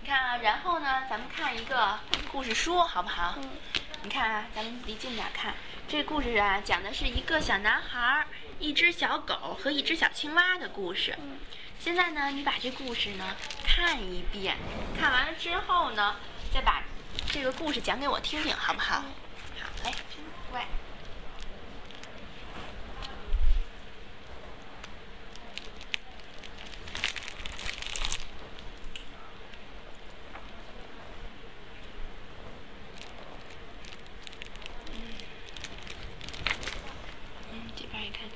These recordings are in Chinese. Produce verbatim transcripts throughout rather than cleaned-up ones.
你看啊，然后呢，咱们看一个故事书，好不好？ 嗯。 你看啊，咱们离近点看。这个故事啊，讲的是一个小男孩、一只小狗和一只小青蛙的故事。 嗯。 现在呢，你把这故事呢看一遍，看完了之后呢，再把这个故事讲给我听听，好不好？ 嗯、 好嘞，真乖。嗯，这边也看看。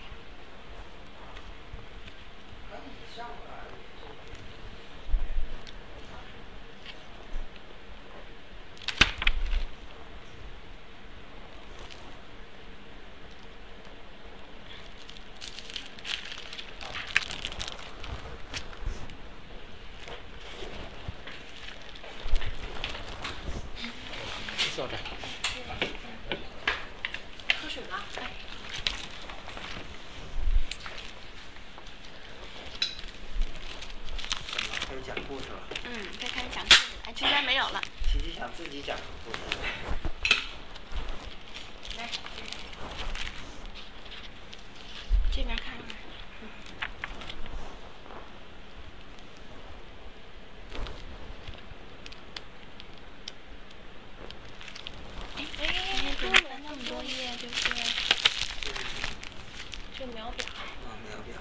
坐着。 喝水吗？哎。 怎么开始讲故事了？ 嗯，该开始讲故事了。哎，这边没有了。 琪琪想自己讲个故事。 来，这边看看。嗯。哎哎哎，怎么翻那么多页，对不对？这秒表。 啊，秒表。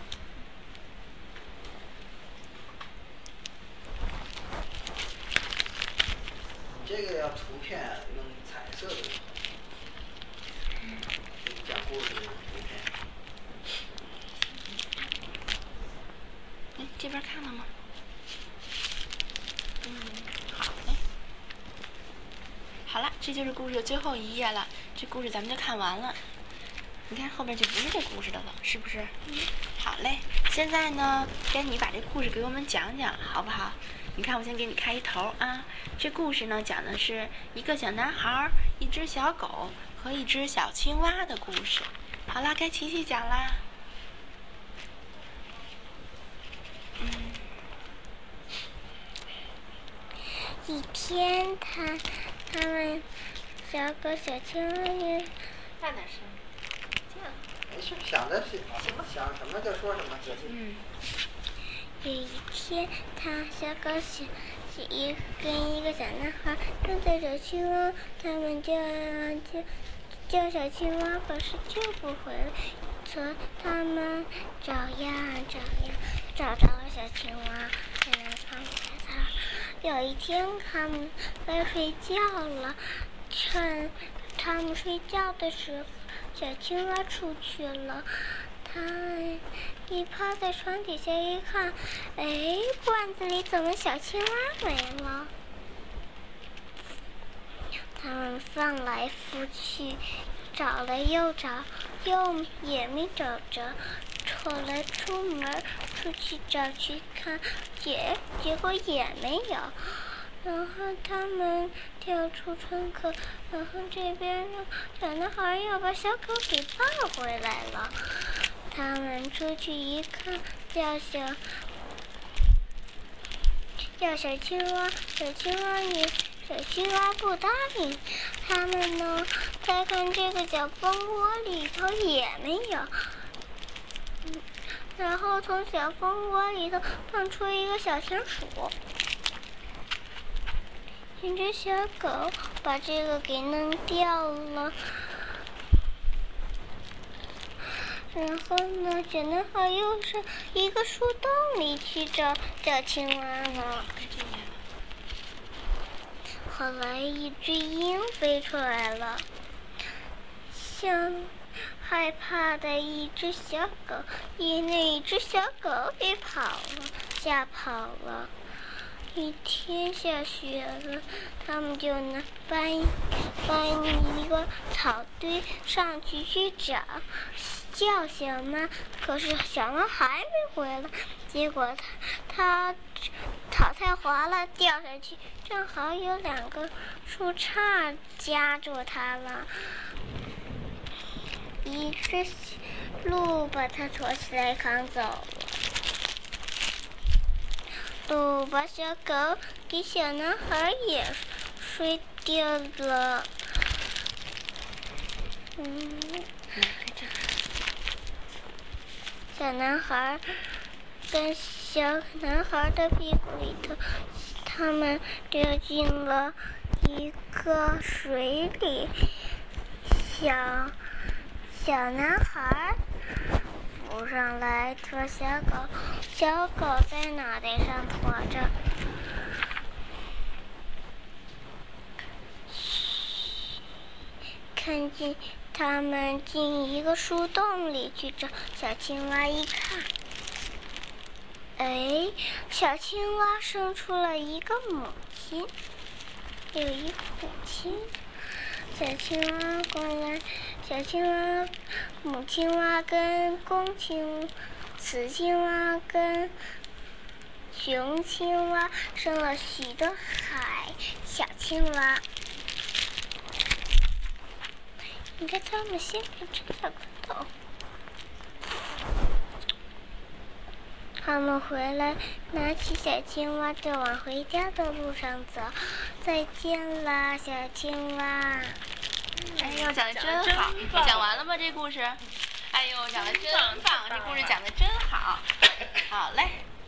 这个要图片用彩色的。嗯。讲故事的图片。 哎，这边看了吗？嗯，好嘞。好了，这就是故事的最后一页了。这故事咱们就看完了。你看后边就不是这故事的了，是不是？嗯。好嘞，现在呢，该你把这故事给我们讲讲，好不好？你看，我先给你开一头啊。这故事呢，讲的是一个小男孩、一只小狗和一只小青蛙的故事。好啦，该琪琪讲啦。嗯。 一天，他他们小狗小青蛙也大点声。这样。 没事，想的是想什么就说什么。 嗯。 有一天，他小狗小一跟一个小男孩正在找青蛙，他们叫叫叫小青蛙，可是救不回来。从他们找呀找呀，找着了小青蛙，才能放下它。有一天，他们该睡觉了，趁他们睡觉的时候，小青蛙出去了。他一趴在床底下一看，哎，罐子里怎么小青蛙没了？他们翻来覆去，找了又找，又也没找着。后来出门出去找去看，结结果也没有。然后他们跳出窗口，然后这边小男孩要把小狗给抱回来了。他们出去一看，叫小叫小青蛙，小青蛙也小青蛙不答应。他们呢，再看这个小蜂窝里头也没有。嗯，然后从小蜂窝里头放出一个小田鼠。一只小狗把这个给弄掉了。然后呢，小男孩又是一个树洞里去找找青蛙了。后来一只鹰飞出来了，像害怕的一只小狗，因为一只小狗给跑了，吓跑了。一天下雪了，他们就拿搬搬一个草堆上去去找。叫小妈，可是小妈还没回来。结果他他草太滑了，掉下去，正好有两个树杈夹住他了。一只鹿把他驮起来扛走了。 都把小狗给小男孩也睡掉了。嗯，小男孩跟小男孩的屁股里头，他们掉进了一个水里。小小男孩浮上来拖小狗，小狗在脑袋上驮着。看见他们进一个树洞里去找小青蛙，一看，哎，小青蛙生出了一个母亲，有一个母亲。小青蛙过来，小青蛙、母青蛙跟公青、雌青蛙跟雄青蛙生了许多海小青蛙。你看它们心里真有个洞。他们回来，拿起小青蛙就往回家的路上走。再见啦，小青蛙！ 哎呦，讲的真好！讲完了吗？这故事？哎呦，讲的真棒！这故事讲的真好。好嘞。